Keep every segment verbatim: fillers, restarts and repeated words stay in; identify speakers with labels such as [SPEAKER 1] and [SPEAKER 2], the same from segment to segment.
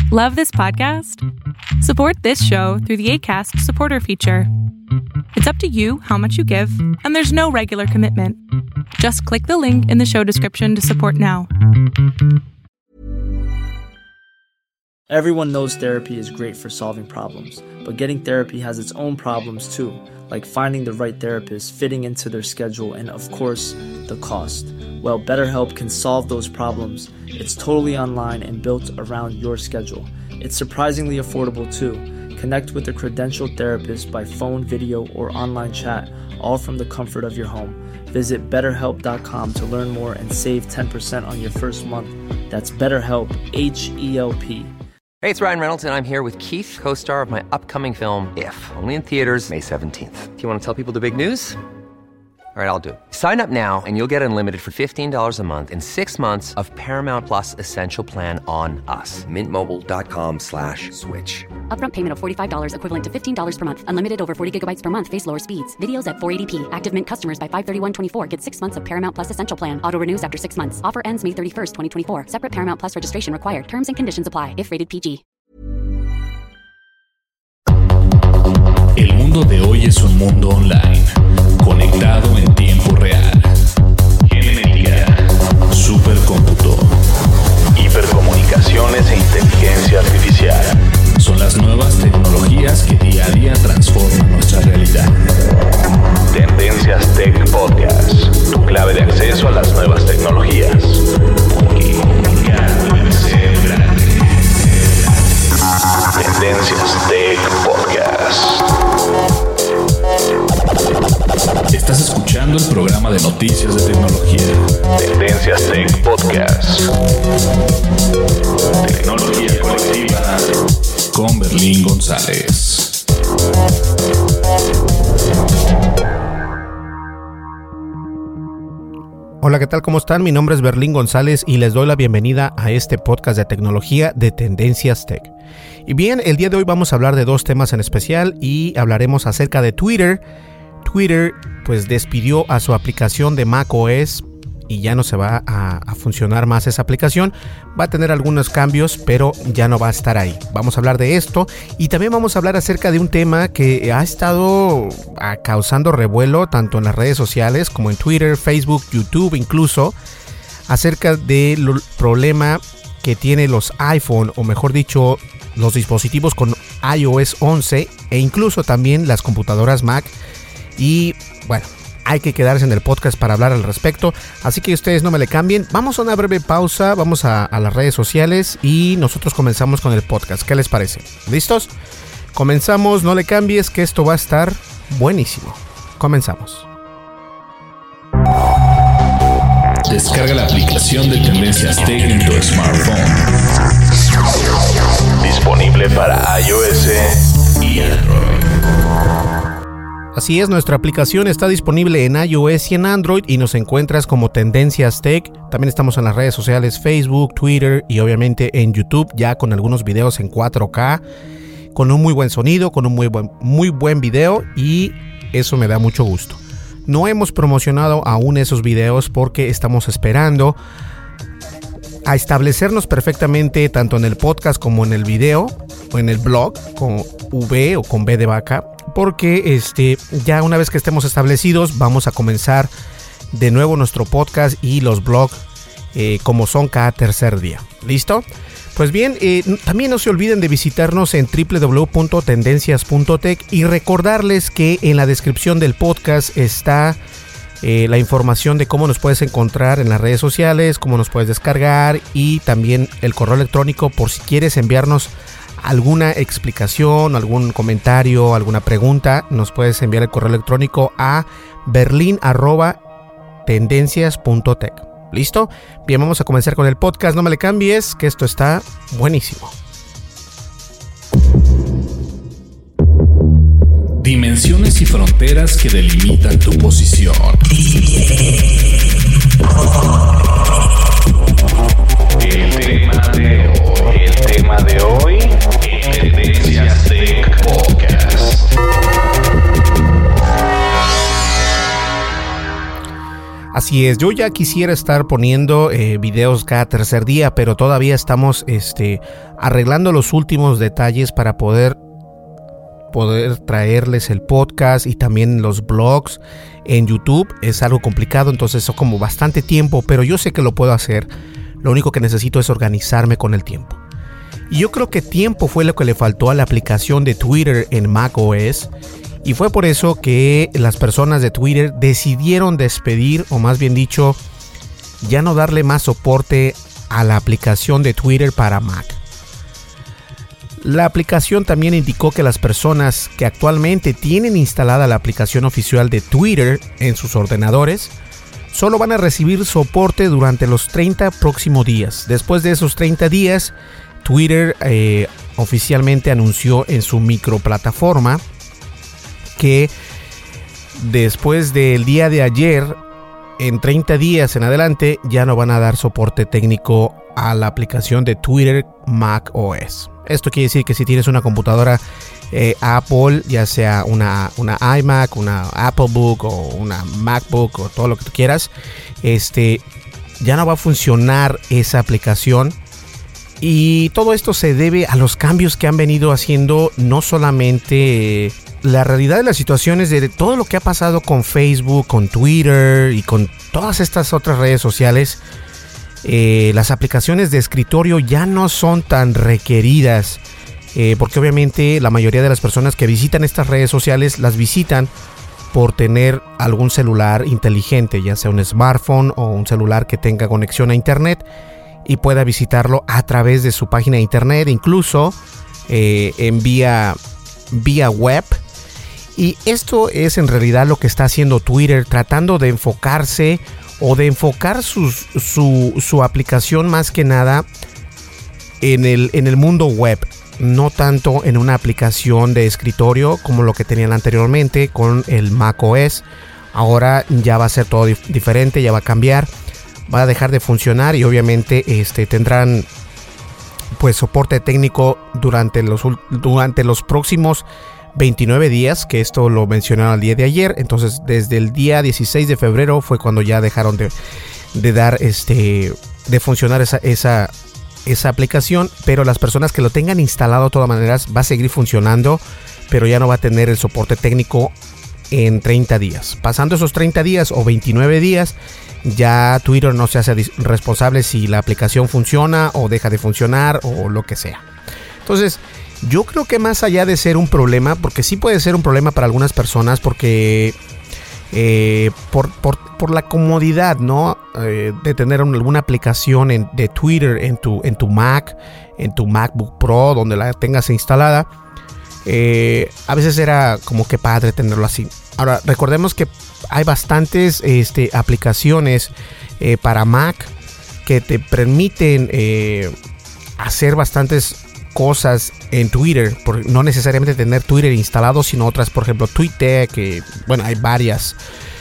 [SPEAKER 1] Love this podcast? Support this show through the Acast supporter feature. It's up to you how much you give, and there's no regular commitment. Just click the link in the show description to support now.
[SPEAKER 2] Everyone knows therapy is great for solving problems, but getting therapy has its own problems too, like finding the right therapist, fitting into their schedule, and of course, the cost. Well, BetterHelp can solve those problems. It's totally online and built around your schedule. It's surprisingly affordable too. Connect with a credentialed therapist by phone, video, or online chat, all from the comfort of your home. Visit better help dot com to learn more and save ten percent on your first month. That's BetterHelp, H E L P.
[SPEAKER 3] Hey, it's Ryan Reynolds, and I'm here with Keith, co-star of my upcoming film, If, only in theaters May seventeenth. Do you want to tell people the big news? All right, I'll do it. Sign up now and you'll get unlimited for fifteen dollars a month and six months of Paramount Plus Essential Plan on us. Mint Mobile dot com slash switch.
[SPEAKER 4] Upfront payment of forty-five dollars equivalent to fifteen dollars per month. Unlimited over forty gigabytes per month. Face lower speeds. Videos at four eighty p. Active Mint customers by five thirty-one twenty-four get six months of Paramount Plus Essential Plan. Auto renews after six months. Offer ends May thirty-first, twenty twenty-four. Separate Paramount Plus registration required. Terms and conditions apply if rated P G.
[SPEAKER 5] El mundo de hoy es un mundo online, conectado en tiempo real. Genética, supercómputo, hipercomunicaciones e inteligencia artificial son las nuevas tecnologías que día a día transforman nuestra realidad. Tendencias Tech Podcast, tu clave de acceso a las nuevas tecnologías. Porque comunicar puede ser grande. Tendencias Tech Podcast. Estás escuchando el programa de noticias de tecnología. Tendencias Tech Podcast. Tecnología colectiva con Berlín González.
[SPEAKER 6] Hola, ¿qué tal? ¿Cómo están? Mi nombre es Berlín González y les doy la bienvenida a este podcast de tecnología de Tendencias Tech. Y bien, el día de hoy vamos a hablar de dos temas en especial y hablaremos acerca de Twitter. Twitter pues despidió a su aplicación de macOS y ya no se va a, a funcionar más esa aplicación. Va a tener algunos cambios, pero ya no va a estar ahí. Vamos a hablar de esto y también vamos a hablar acerca de un tema que ha estado a, causando revuelo tanto en las redes sociales como en Twitter, Facebook, YouTube incluso, acerca del problema que tiene los iPhone, o mejor dicho, los dispositivos con i O S once e incluso también las computadoras Mac. Y bueno, hay que quedarse en el podcast para hablar al respecto, así que ustedes no me le cambien. Vamos a una breve pausa, vamos a, a las redes sociales y nosotros comenzamos con el podcast. ¿Qué les parece? ¿Listos? Comenzamos, no le cambies, que esto va a estar buenísimo. Comenzamos.
[SPEAKER 5] Descarga la aplicación de Tendencias Tech en tu smartphone. Disponible para iOS y Android.
[SPEAKER 6] Así es, nuestra aplicación está disponible en iOS y en Android y nos encuentras como Tendencias Tech. También estamos en las redes sociales Facebook, Twitter y obviamente en YouTube, ya con algunos videos en cuatro K, con un muy buen sonido, con un muy buen, muy buen video, y eso me da mucho gusto. No hemos promocionado aún esos videos porque estamos esperando a establecernos perfectamente tanto en el podcast como en el video o en el blog con V o con B de vaca, porque este, ya una vez que estemos establecidos vamos a comenzar de nuevo nuestro podcast y los blogs eh, como son cada tercer día. ¿Listo? Pues bien, eh, también no se olviden de visitarnos en doble u doble u doble u punto tendencias punto tech y recordarles que en la descripción del podcast está eh, la información de cómo nos puedes encontrar en las redes sociales, cómo nos puedes descargar y también el correo electrónico por si quieres enviarnos alguna explicación, algún comentario, alguna pregunta. Nos puedes enviar el correo electrónico a berlin arroba tendencias punto tech. ¿Listo? Bien, vamos a comenzar con el podcast. No me le cambies, que esto está buenísimo.
[SPEAKER 5] Dimensiones y fronteras que delimitan tu posición. El tema de hoy, el tema de hoy, Tendencias Tech Podcast.
[SPEAKER 6] Así Así es, yo ya quisiera estar poniendo eh, videos cada tercer día, pero todavía estamos este, arreglando los últimos detalles para poder, poder traerles el podcast y también los blogs en YouTube. Es algo complicado, entonces eso como bastante tiempo, pero yo sé que lo puedo hacer. Lo único que necesito es organizarme con el tiempo. Y yo creo que tiempo fue lo que le faltó a la aplicación de Twitter en macOS. Y fue por eso que las personas de Twitter decidieron despedir, o más bien dicho, ya no darle más soporte a la aplicación de Twitter para Mac. La aplicación también indicó que las personas que actualmente tienen instalada la aplicación oficial de Twitter en sus ordenadores solo van a recibir soporte durante los treinta próximos días. Después de esos treinta días, Twitter eh, oficialmente anunció en su microplataforma que después del día de ayer, en treinta días en adelante, ya no van a dar soporte técnico a la aplicación de Twitter macOS. Esto quiere decir que si tienes una computadora eh, Apple, ya sea una, una iMac, una Applebook o una MacBook o todo lo que tú quieras, este, ya no va a funcionar esa aplicación. Y todo esto se debe a los cambios que han venido haciendo, no solamente eh, la realidad de las situaciones de todo lo que ha pasado con Facebook, con Twitter y con todas estas otras redes sociales. Eh, las aplicaciones de escritorio ya no son tan requeridas, eh, porque obviamente la mayoría de las personas que visitan estas redes sociales las visitan por tener algún celular inteligente, ya sea un smartphone o un celular que tenga conexión a internet y pueda visitarlo a través de su página de internet, incluso eh, en vía, vía web. Y esto es en realidad lo que está haciendo Twitter, tratando de enfocarse o de enfocar sus, su, su aplicación más que nada en el, en el mundo web, no tanto en una aplicación de escritorio como lo que tenían anteriormente con el macOS. Ahora ya va a ser todo dif- diferente, ya va a cambiar, va a dejar de funcionar y obviamente este, tendrán pues soporte técnico durante los, durante los próximos veintinueve días, que esto lo mencionaron el día de ayer. Entonces desde el día dieciséis de febrero fue cuando ya dejaron de, de dar este de funcionar esa, esa, esa aplicación, pero las personas que lo tengan instalado de todas maneras va a seguir funcionando, pero ya no va a tener el soporte técnico en treinta días. Pasando esos treinta días o veintinueve días, ya Twitter no se hace responsable si la aplicación funciona o deja de funcionar o lo que sea. Entonces yo creo que más allá de ser un problema, porque sí puede ser un problema para algunas personas, porque eh, por, por, por la comodidad, ¿no? Eh, de tener alguna aplicación en, de Twitter en tu, en tu Mac, en tu MacBook Pro, donde la tengas instalada, eh, a veces era como que padre tenerlo así. Ahora, recordemos que hay bastantes este, aplicaciones eh, para Mac que te permiten eh, hacer bastantes cosas en Twitter, por no necesariamente tener Twitter instalado, sino otras, por ejemplo TweetDeck, que bueno, hay varias.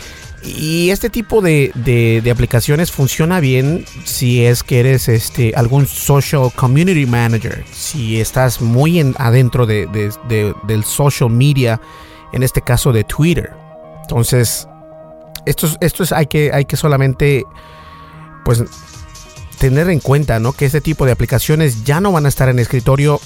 [SPEAKER 6] Y este tipo de, de, de aplicaciones funciona bien si es que eres este, algún social community manager, si estás muy en, adentro de, de, de, del social media, en este caso de Twitter. Entonces esto es, esto es hay que, hay que solamente pues tener en cuenta, ¿no? Que este tipo de aplicaciones ya no van a estar en escritorio,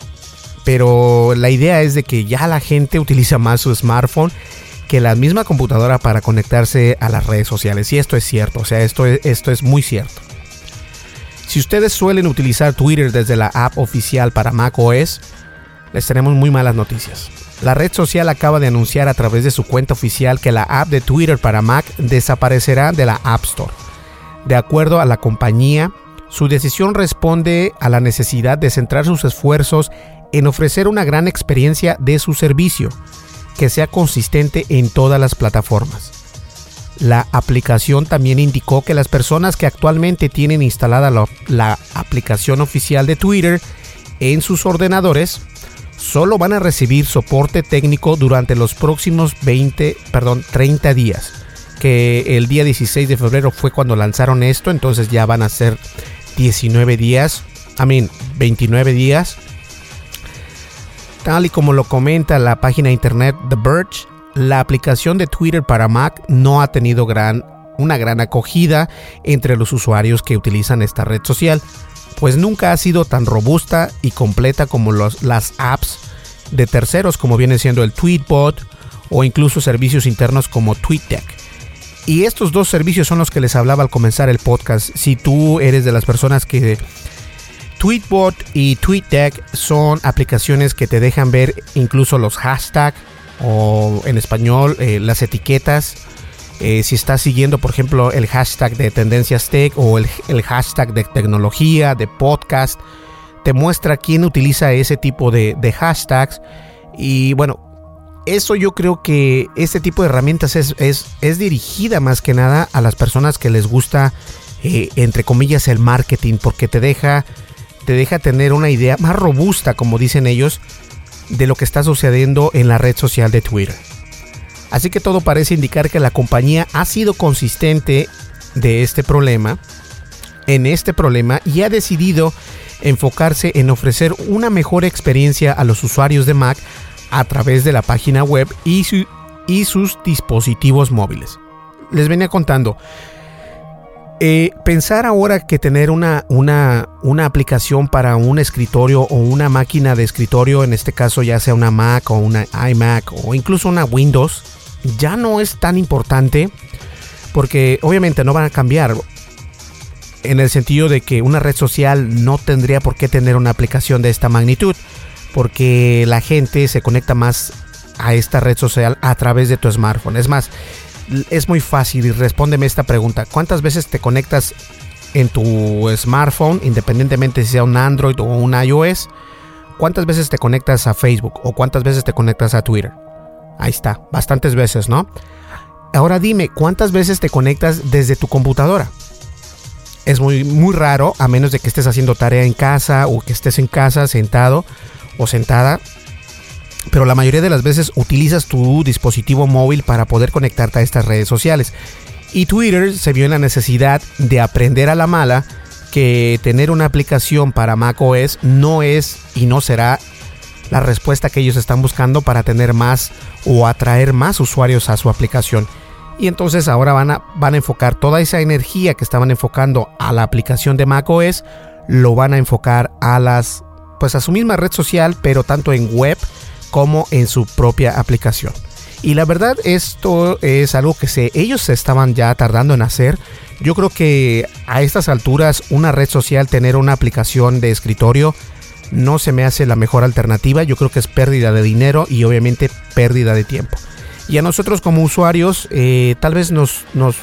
[SPEAKER 6] pero la idea es de que ya la gente utiliza más su smartphone que la misma computadora para conectarse a las redes sociales. Y esto es cierto, o sea, esto es, esto es muy cierto. Si ustedes suelen utilizar Twitter desde la app oficial para macOS, les tenemos muy malas noticias. La red social acaba de anunciar a través de su cuenta oficial que la app de Twitter para Mac desaparecerá de la App Store. De acuerdo a la compañía, su decisión responde a la necesidad de centrar sus esfuerzos en ofrecer una gran experiencia de su servicio, que sea consistente en todas las plataformas. La aplicación también indicó que las personas que actualmente tienen instalada la, la aplicación oficial de Twitter en sus ordenadores solo van a recibir soporte técnico durante los próximos veinte, perdón, treinta días. Que el día dieciséis de febrero fue cuando lanzaron esto, entonces ya van a ser diecinueve días, I mean, veintinueve días. Tal y como lo comenta la página de internet The Verge, la aplicación de Twitter para Mac no ha tenido gran una gran acogida entre los usuarios que utilizan esta red social, pues nunca ha sido tan robusta y completa como los, las apps de terceros, como viene siendo el Tweetbot o incluso servicios internos como TweetDeck. Y estos dos servicios son los que les hablaba al comenzar el podcast. Si tú eres de las personas que Tweetbot y TweetDeck son aplicaciones que te dejan ver incluso los hashtags o en español eh, las etiquetas. Eh, si estás siguiendo, por ejemplo, el hashtag de Tendencias Tech o el, el hashtag de tecnología, de podcast, te muestra quién utiliza ese tipo de, de hashtags. Y bueno, eso yo creo que este tipo de herramientas es, es, es dirigida más que nada a las personas que les gusta, eh, entre comillas, el marketing, porque te deja, te deja tener una idea más robusta, como dicen ellos, de lo que está sucediendo en la red social de Twitter. Así que todo parece indicar que la compañía ha sido consistente de este problema, en este problema, y ha decidido enfocarse en ofrecer una mejor experiencia a los usuarios de Mac a través de la página web y, su, y sus dispositivos móviles. Les venía contando, eh, pensar ahora que tener una, una, una aplicación para un escritorio o una máquina de escritorio, en este caso ya sea una Mac o una iMac o incluso una Windows, ya no es tan importante, porque obviamente no van a cambiar, en el sentido de que una red social no tendría por qué tener una aplicación de esta magnitud, porque la gente se conecta más a esta red social a través de tu smartphone. Es más, es muy fácil y respóndeme esta pregunta: ¿cuántas veces te conectas en tu smartphone, independientemente si sea un Android o un iOS? ¿Cuántas veces te conectas a Facebook o cuántas veces te conectas a Twitter? Ahí está, bastantes veces, ¿no? Ahora dime, ¿cuántas veces te conectas desde tu computadora? Es muy, muy raro, a menos de que estés haciendo tarea en casa o que estés en casa sentado o sentada, pero la mayoría de las veces utilizas tu dispositivo móvil para poder conectarte a estas redes sociales. Y Twitter se vio en la necesidad de aprender a la mala que tener una aplicación para macOS no es y no será la respuesta que ellos están buscando para tener más o atraer más usuarios a su aplicación. Y entonces ahora van a, van a enfocar toda esa energía que estaban enfocando a la aplicación de macOS, lo van a enfocar a las pues a su misma red social, pero tanto en web como en su propia aplicación. Y la verdad, esto es algo que se, ellos se estaban ya tardando en hacer. Yo creo que a estas alturas una red social, tener una aplicación de escritorio, no se me hace la mejor alternativa. Yo creo que es pérdida de dinero y obviamente pérdida de tiempo. Y a nosotros como usuarios, eh, tal vez nos, nos,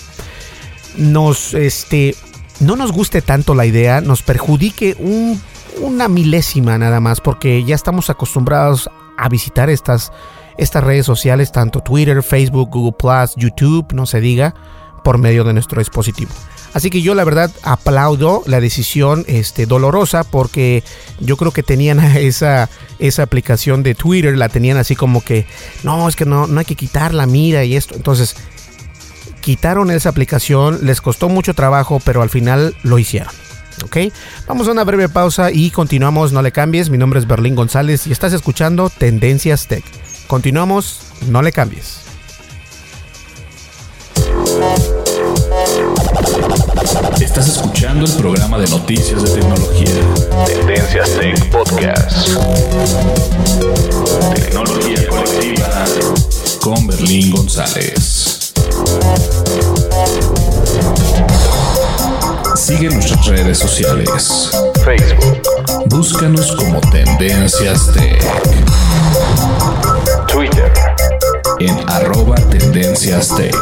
[SPEAKER 6] nos, este, no nos guste tanto la idea, nos perjudique un una milésima nada más, porque ya estamos acostumbrados a visitar estas, estas redes sociales, tanto Twitter, Facebook, Google Plus, YouTube, no se diga, por medio de nuestro dispositivo. Así que yo la verdad aplaudo la decisión este, dolorosa, porque yo creo que tenían esa, esa aplicación de Twitter, la tenían así como que no, es que no, no hay que quitarla, mira y esto. Entonces quitaron esa aplicación, les costó mucho trabajo, pero al final lo hicieron. Ok, vamos a una breve pausa y continuamos, no le cambies. Mi nombre es Berlín González y estás escuchando Tendencias Tech. Continuamos, no le cambies.
[SPEAKER 5] Estás escuchando el programa de noticias de tecnología, Tendencias Tech Podcast. Tecnología colectiva con Berlín González. Sigue nuestras redes sociales. Facebook. Búscanos como Tendencias Tech. Twitter. En arroba Tendencias Tech.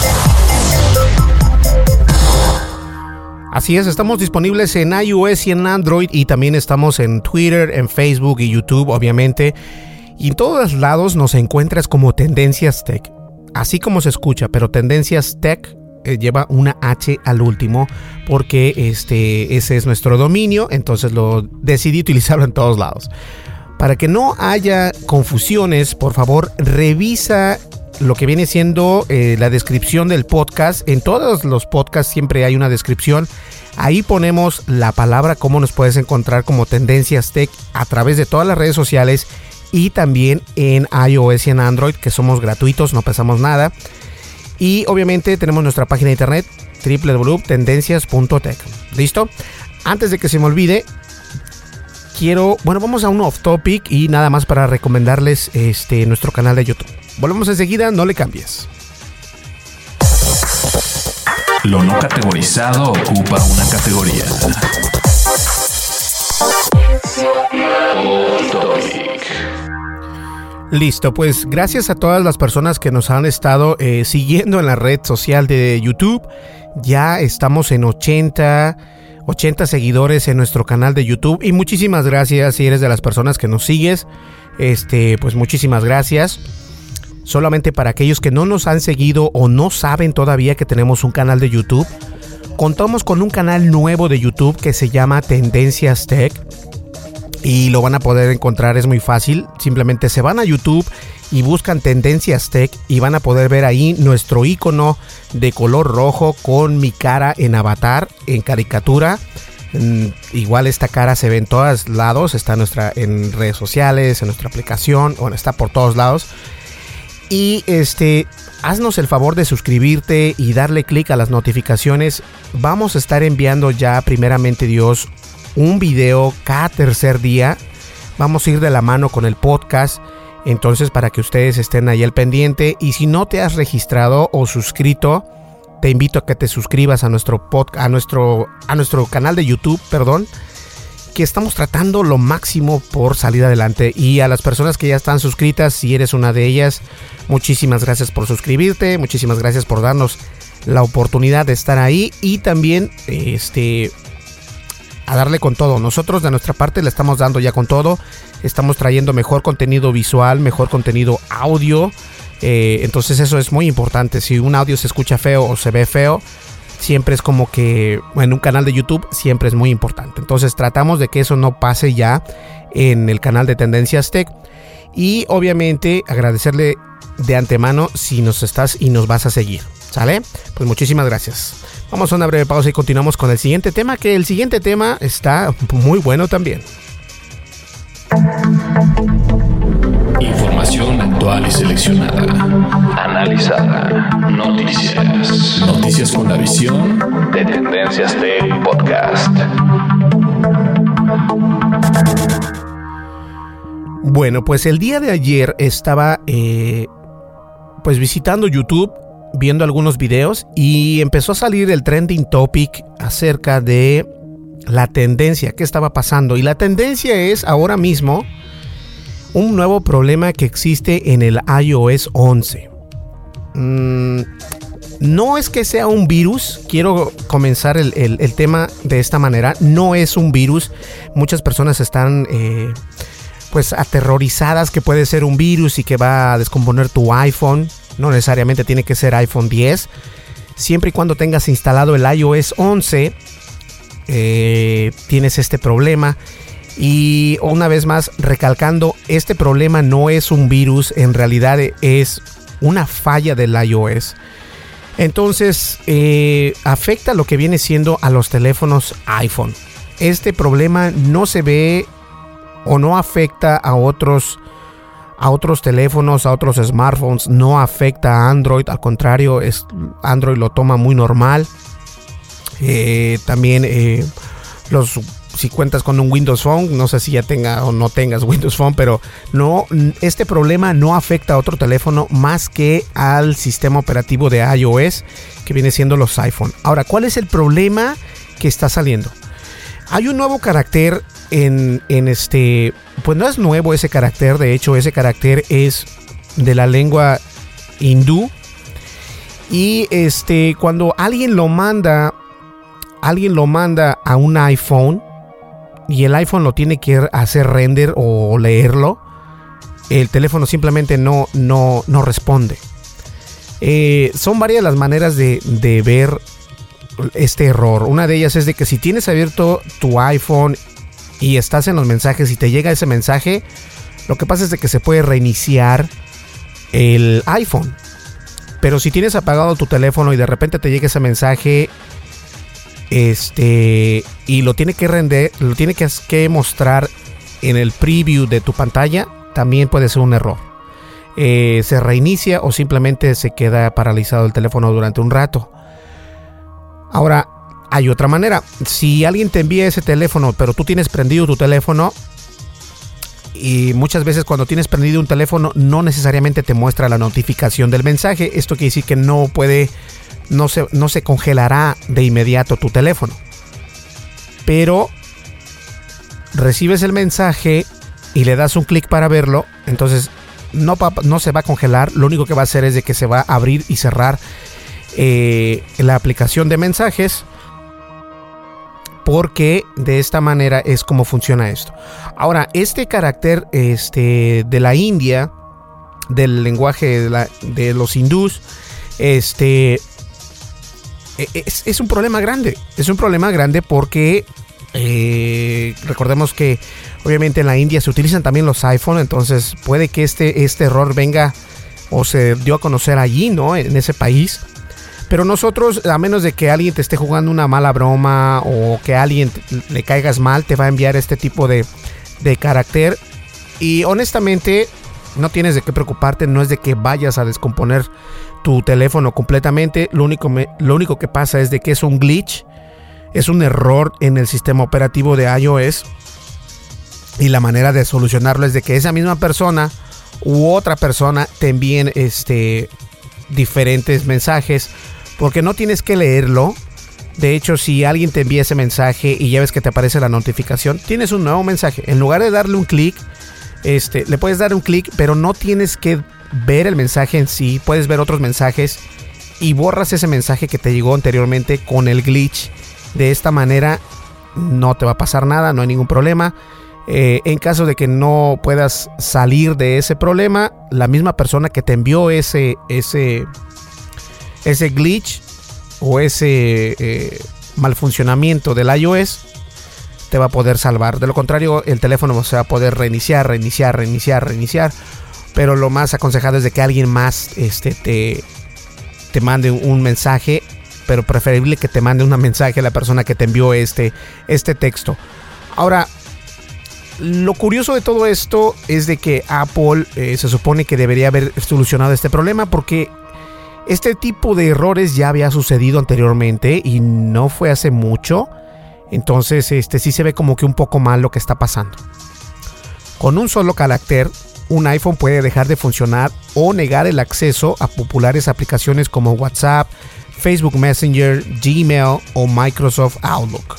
[SPEAKER 6] Así es, estamos disponibles en iOS y en Android, y también estamos en Twitter, en Facebook y YouTube, obviamente. Y en todos lados nos encuentras como Tendencias Tech. Así como se escucha, pero Tendencias Tech eh, lleva una H al último, porque este, ese es nuestro dominio, entonces lo decidí utilizarlo en todos lados. Para que no haya confusiones, por favor, revisa lo que viene siendo eh, la descripción del podcast. En todos los podcasts siempre hay una descripción. Ahí ponemos la palabra, cómo nos puedes encontrar como Tendencias Tech a través de todas las redes sociales, y también en iOS y en Android, que somos gratuitos, no pesamos nada. Y obviamente tenemos nuestra página de internet doble u doble u doble u punto tendencias punto tech. ¿Listo? Antes de que se me olvide, quiero, bueno, vamos a un off topic y nada más para recomendarles este nuestro canal de YouTube. Volvemos enseguida, no le cambies.
[SPEAKER 5] Lo no categorizado ocupa una categoría.
[SPEAKER 6] Listo, pues gracias a todas las personas que nos han estado eh, siguiendo en la red social de YouTube. Ya estamos en ochenta seguidores en nuestro canal de YouTube. Y muchísimas gracias si eres de las personas que nos sigues. Este, pues muchísimas gracias. Solamente para aquellos que no nos han seguido o no saben todavía que tenemos un canal de YouTube, contamos con un canal nuevo de YouTube que se llama Tendencias Tech y lo van a poder encontrar, es muy fácil. Simplemente se van a YouTube y buscan Tendencias Tech y van a poder ver ahí nuestro icono de color rojo con mi cara en avatar, en caricatura. Igual esta cara se ve en todos lados, está en, nuestra, en redes sociales, en nuestra aplicación, bueno, está por todos lados. Y este, haznos el favor de suscribirte y darle clic a las notificaciones. Vamos a estar enviando ya, primeramente Dios, un video cada tercer día. Vamos a ir de la mano con el podcast. Entonces, para que ustedes estén ahí al pendiente. Y si no te has registrado o suscrito, te invito a que te suscribas a nuestro podcast, a nuestro, a nuestro canal de YouTube, perdón, que estamos tratando lo máximo por salir adelante. Y a las personas que ya están suscritas, si eres una de ellas, muchísimas gracias por suscribirte, muchísimas gracias por darnos la oportunidad de estar ahí y también este a darle con todo. Nosotros de nuestra parte le estamos dando ya con todo, estamos trayendo mejor contenido visual, mejor contenido audio, eh, entonces eso es muy importante. Si un audio se escucha feo o se ve feo, siempre es como que en un canal de YouTube siempre es muy importante. Entonces tratamos de que eso no pase ya en el canal de Tendencias Tech. Y obviamente agradecerle de antemano si nos estás y nos vas a seguir. ¿Sale? Pues muchísimas gracias. Vamos a una breve pausa y continuamos con el siguiente tema, que el siguiente tema está muy bueno también.
[SPEAKER 5] Información actual y seleccionada. Analizada. Noticias. Noticias con la visión de Tendencias Tech Podcast.
[SPEAKER 6] Bueno, pues el día de ayer estaba eh, pues visitando YouTube, viendo algunos videos y empezó a salir el trending topic acerca de la tendencia, qué estaba pasando. Y la tendencia es ahora mismo un nuevo problema que existe en el iOS once. Mm, no es que sea un virus, quiero comenzar el, el, el tema de esta manera. No es un virus, muchas personas están eh, pues aterrorizadas que puede ser un virus y que va a descomponer tu iPhone. No necesariamente tiene que ser iPhone diez. Siempre y cuando tengas instalado el iOS once, eh, tienes este problema. Y una vez más, recalcando, este problema no es un virus, en realidad es una falla del iOS. Entonces, eh, afecta lo que viene siendo a los teléfonos iPhone. Este problema no se ve o no afecta a otros a otros teléfonos, a otros smartphones, no afecta a Android, al contrario, es, Android lo toma muy normal. Eh, también eh, los, si cuentas con un Windows Phone, no sé si ya tenga o no tengas Windows Phone, pero no, este problema no afecta a otro teléfono más que al sistema operativo de iOS, que viene siendo los iPhone. Ahora, ¿cuál es el problema que está saliendo? Hay un nuevo carácter en, en este, pues no es nuevo ese carácter, de hecho ese carácter es de la lengua hindú. Y este, cuando alguien lo manda, alguien lo manda a un iPhone y el iPhone lo tiene que hacer render o leerlo, el teléfono simplemente no, no, no responde. Eh, son varias las maneras de, de ver este error. Una de ellas es de que si tienes abierto tu iPhone y estás en los mensajes y te llega ese mensaje, lo que pasa es de que se puede reiniciar el iPhone. Pero si tienes apagado tu teléfono y de repente te llega ese mensaje, este, y lo tiene que render, lo tiene que, que mostrar en el preview de tu pantalla, también puede ser un error. eh, se reinicia o simplemente se queda paralizado el teléfono durante un rato. Ahora, hay otra manera. Si alguien te envía ese teléfono, pero tú tienes prendido tu teléfono, y muchas veces cuando tienes prendido un teléfono no necesariamente te muestra la notificación del mensaje. Esto quiere decir que no puede, no se, no se congelará de inmediato tu teléfono. Pero recibes el mensaje y le das un clic para verlo, entonces no, no se va a congelar. Lo único que va a hacer es de que se va a abrir y cerrar eh, la aplicación de mensajes, porque de esta manera es como funciona esto. Ahora, este carácter este, de la India, del lenguaje de, la, de los hindús, este, es, es un problema grande. Es un problema grande porque eh, recordemos que obviamente en la India se utilizan también los iPhone, entonces puede que este, este error venga o se dio a conocer allí, ¿no? En ese país. Pero nosotros, a menos de que alguien te esté jugando una mala broma o que a alguien le caigas mal, te va a enviar este tipo de, de carácter. Y honestamente, no tienes de qué preocuparte. No es de que vayas a descomponer tu teléfono completamente. Lo único, me, lo único que pasa es de que es un glitch. Es un error en el sistema operativo de iOS. Y la manera de solucionarlo es de que esa misma persona u otra persona te envíen este, diferentes mensajes. Porque no tienes que leerlo. De hecho, si alguien te envía ese mensaje y ya ves que te aparece la notificación, tienes un nuevo mensaje. En lugar de darle un clic, este, le puedes dar un clic, pero no tienes que ver el mensaje en sí. Puedes ver otros mensajes y borras ese mensaje que te llegó anteriormente con el glitch. De esta manera no te va a pasar nada, no hay ningún problema. Eh, en caso de que no puedas salir de ese problema, la misma persona que te envió ese... ese ese glitch o ese eh, mal funcionamiento del iOS te va a poder salvar. De lo contrario, el teléfono se va a poder reiniciar, reiniciar, reiniciar, reiniciar. Pero lo más aconsejado es de que alguien más este, te, te mande un mensaje, pero preferible que te mande un mensaje a la persona que te envió este, este texto. Ahora, lo curioso de todo esto es de que Apple eh, se supone que debería haber solucionado este problema, porque este tipo de errores ya había sucedido anteriormente y no fue hace mucho. Entonces este sí se ve como que un poco mal lo que está pasando. Con un solo carácter, un iPhone puede dejar de funcionar o negar el acceso a populares aplicaciones como WhatsApp, Facebook Messenger, Gmail o Microsoft Outlook.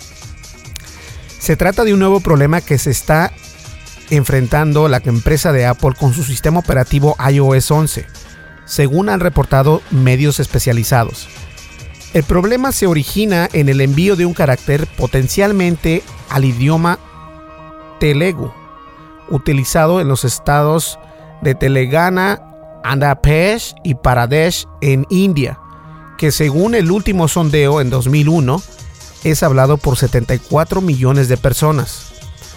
[SPEAKER 6] Se trata de un nuevo problema que se está enfrentando la empresa de Apple con su sistema operativo iOS once. Según han reportado medios especializados. El problema se origina en el envío de un carácter potencialmente al idioma Telugu, utilizado en los estados de Telangana, Andhra Pradesh y Pradesh en India, que según el último sondeo en dos mil uno es hablado por setenta y cuatro millones de personas.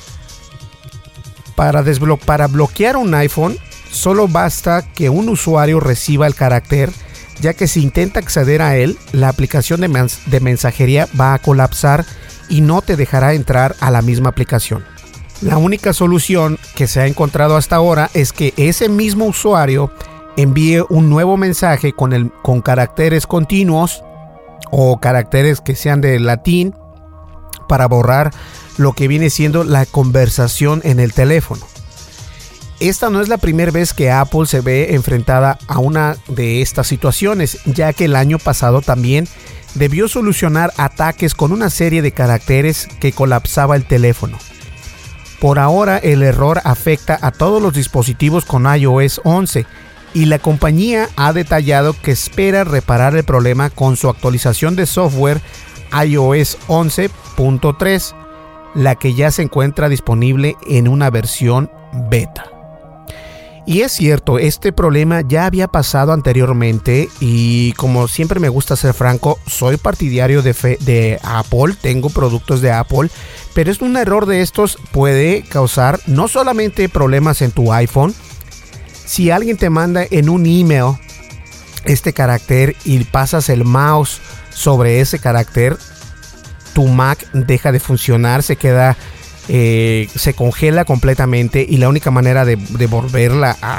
[SPEAKER 6] Para, desblo- para bloquear un iPhone, solo basta que un usuario reciba el carácter, ya que si intenta acceder a él, la aplicación de, mens- de mensajería va a colapsar y no te dejará entrar a la misma aplicación. La única solución que se ha encontrado hasta ahora es que ese mismo usuario envíe un nuevo mensaje con, el, con caracteres continuos o caracteres que sean de latín para borrar lo que viene siendo la conversación en el teléfono. Esta no es la primera vez que Apple se ve enfrentada a una de estas situaciones, ya que el año pasado también debió solucionar ataques con una serie de caracteres que colapsaba el teléfono. Por ahora el error afecta a todos los dispositivos con iOS once y la compañía ha detallado que espera reparar el problema con su actualización de software iOS once punto tres, la que ya se encuentra disponible en una versión beta. Y es cierto, este problema ya había pasado anteriormente y como siempre me gusta ser franco, soy partidario de, fe, de Apple, tengo productos de Apple, pero es un error de estos puede causar no solamente problemas en tu iPhone. Si alguien te manda en un email este carácter y pasas el mouse sobre ese carácter, tu Mac deja de funcionar, se queda... Eh, se congela completamente y la única manera de, de volverla a,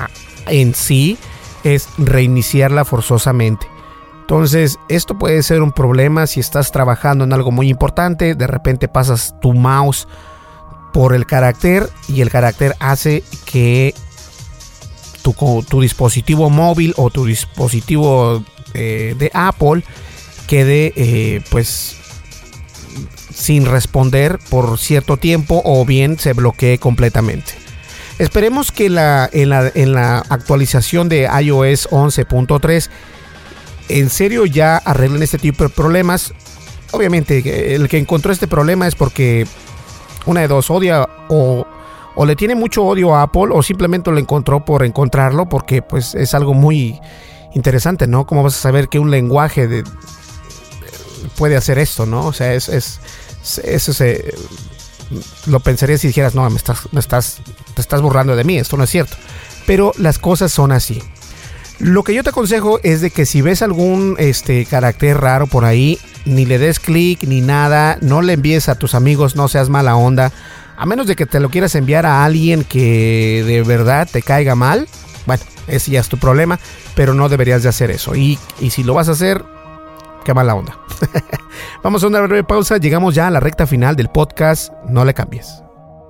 [SPEAKER 6] en sí es reiniciarla forzosamente. Entonces, esto puede ser un problema si estás trabajando en algo muy importante. De repente pasas tu mouse por el carácter y el carácter hace que tu, tu dispositivo móvil o tu dispositivo eh, de Apple quede eh, pues sin responder por cierto tiempo, o bien se bloquee completamente. Esperemos que la, en, la, en la actualización de iOS once punto tres en serio ya arreglen este tipo de problemas. Obviamente el que encontró este problema es porque una de dos, odia o, o le tiene mucho odio a Apple, o simplemente lo encontró por encontrarlo, porque pues es algo muy interesante, ¿no? ¿Cómo vas a saber que un lenguaje de, puede hacer esto, ¿no? O sea, es, es eso se lo pensaría si dijeras, no, me estás, me estás, te estás burlando de mí, esto no es cierto. Pero las cosas son así. Lo que yo te aconsejo es de que si ves algún este carácter raro por ahí, ni le des clic ni nada, no le envíes a tus amigos, no seas mala onda, a menos de que te lo quieras enviar a alguien que de verdad te caiga mal. Bueno, ese ya es tu problema, pero no deberías de hacer eso. Y, y si lo vas a hacer, qué mala onda. Vamos a una breve pausa, llegamos ya a la recta final del podcast, no le cambies.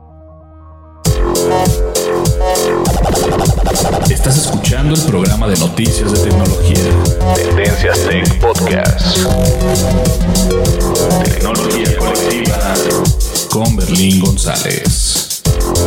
[SPEAKER 5] Estás escuchando el programa de noticias de tecnología. Tendencias Tech Podcast. Tecnología colectiva con Berlín González.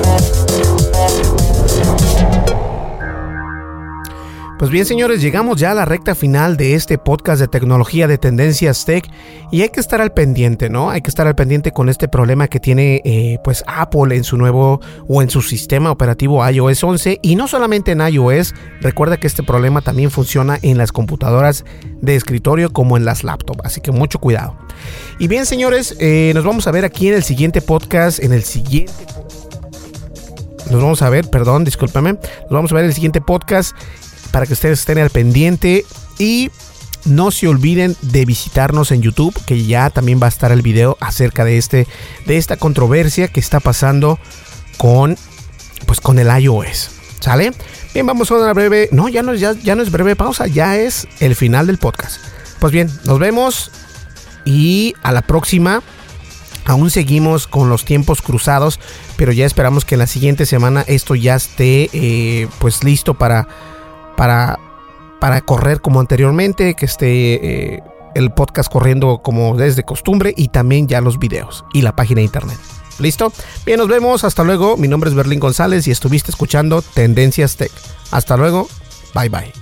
[SPEAKER 6] Pues bien, señores, llegamos ya a la recta final de este podcast de tecnología de Tendencias Tech, y hay que estar al pendiente, ¿no? Hay que estar al pendiente con este problema que tiene eh, pues Apple en su nuevo o en su sistema operativo iOS once, y no solamente en iOS. Recuerda que este problema también funciona en las computadoras de escritorio como en las laptops, así que mucho cuidado. Y bien, señores, eh, nos vamos a ver aquí en el siguiente podcast, en el siguiente Nos vamos a ver, perdón, discúlpame. Nos vamos a ver en el siguiente podcast, para que ustedes estén al pendiente, y no se olviden de visitarnos en YouTube, que ya también va a estar el video acerca de este de esta controversia que está pasando con pues con el iOS. ¿Sale? Bien, vamos a una breve, no, ya no, ya, ya no es breve pausa, ya es el final del podcast. Pues bien, nos vemos y a la próxima. Aún seguimos con los tiempos cruzados, pero ya esperamos que en la siguiente semana esto ya esté eh, pues listo para Para, para correr como anteriormente, que esté eh, el podcast corriendo como desde costumbre, y también ya los videos y la página de internet. ¿Listo? Bien, nos vemos. Hasta luego. Mi nombre es Berlín González y estuviste escuchando Tendencias Tech. Hasta luego. Bye bye.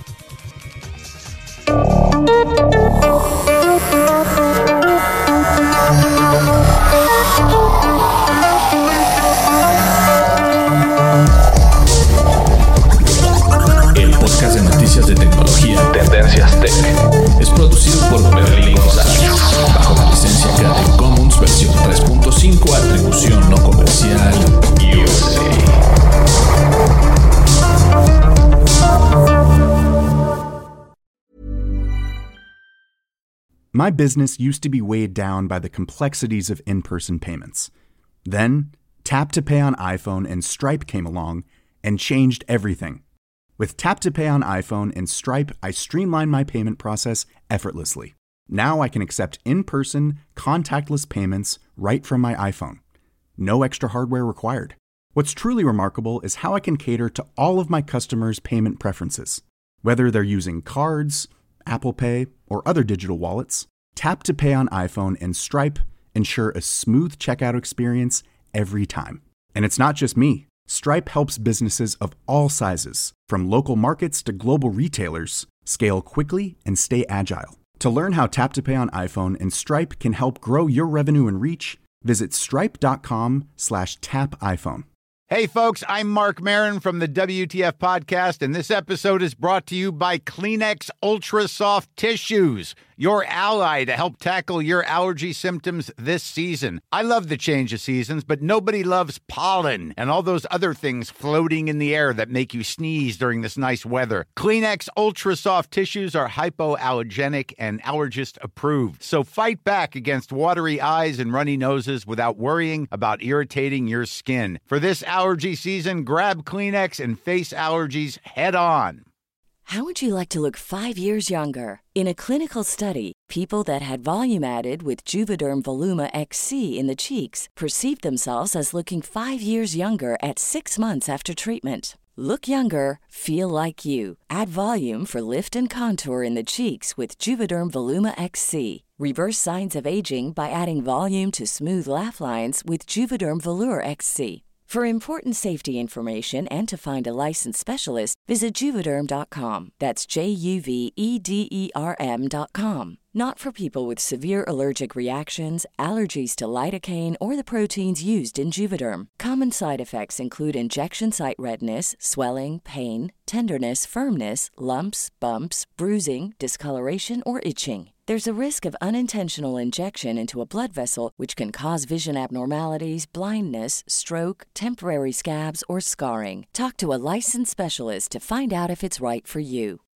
[SPEAKER 5] Podcast de noticias de tecnología Tendencias Tech es producido por Berlín González bajo la licencia Creative Commons versión tres punto cinco, atribución no comercial U S A.
[SPEAKER 7] My business used to be weighed down by the complexities of in-person payments. Then, Tap to Pay on iPhone and Stripe came along and changed everything. With Tap to Pay on iPhone and Stripe, I streamlined my payment process effortlessly. Now I can accept in-person, contactless payments right from my iPhone. No extra hardware required. What's truly remarkable is how I can cater to all of my customers' payment preferences. Whether they're using cards, Apple Pay, or other digital wallets, Tap to Pay on iPhone and Stripe ensure a smooth checkout experience every time. And it's not just me. Stripe helps businesses of all sizes, from local markets to global retailers, scale quickly and stay agile. To learn how Tap to Pay on iPhone and Stripe can help grow your revenue and reach, visit stripe.com slash tap iPhone.
[SPEAKER 8] Hey folks, I'm Mark Maron from the W T F Podcast, and this episode is brought to you by Kleenex Ultra Soft Tissues. your ally to help tackle your allergy symptoms this season. I love the change of seasons, but nobody loves pollen and all those other things floating in the air that make you sneeze during this nice weather. Kleenex Ultra Soft Tissues are hypoallergenic and allergist approved. So fight back against watery eyes and runny noses without worrying about irritating your skin. For this allergy season, grab Kleenex and face allergies head on.
[SPEAKER 9] How would you like to look five years younger? In a clinical study, people that had volume added with Juvederm Voluma X C in the cheeks perceived themselves as looking five years younger at six months after treatment. Look younger, feel like you. Add volume for lift and contour in the cheeks with Juvederm Voluma X C. Reverse signs of aging by adding volume to smooth laugh lines with Juvederm Volure X C. For important safety information and to find a licensed specialist, visit Juvederm dot com. That's J U V E D E R M dot com. Not for people with severe allergic reactions, allergies to lidocaine, or the proteins used in Juvederm. Common side effects include injection site redness, swelling, pain, tenderness, firmness, lumps, bumps, bruising, discoloration, or itching. There's a risk of unintentional injection into a blood vessel, which can cause vision abnormalities, blindness, stroke, temporary scabs, or scarring. Talk to a licensed specialist to find out if it's right for you.